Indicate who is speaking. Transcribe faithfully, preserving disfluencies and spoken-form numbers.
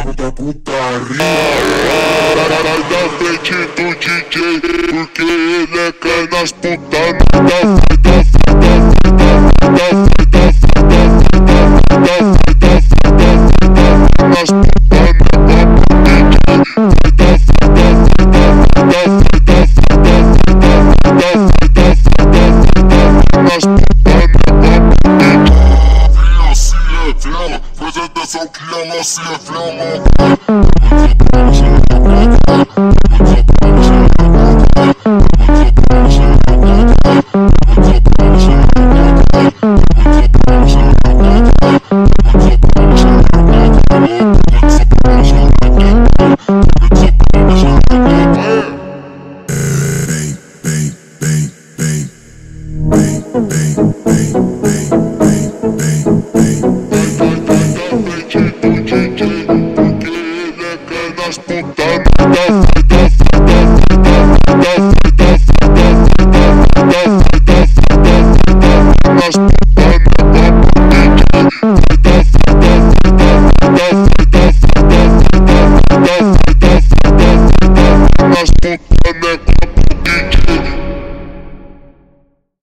Speaker 1: muita putaria. Sai da frente do D J, porque ele é cã nas putadas. Nas presta atenção que ela se inflama. Nas